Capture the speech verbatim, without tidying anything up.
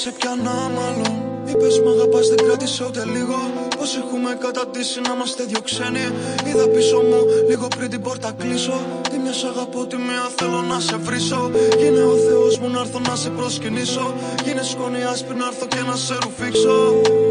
σε πιάνα μάλλον. Είπες μ' αγαπάς, δεν κράτησε ούτε λίγο. Πως έχουμε καταντήσει να είμαστε δυο ξένοι. Είδα πίσω μου λίγο πριν την πόρτα κλείσω. Τη μια σ' αγαπώ, τη μια θέλω να σε βρίσω. Γίνε ο Θεός μου να έρθω να σε προσκυνήσω. Γίνε σκόνη άσπρη να έρθω και να σε ρουφήξω.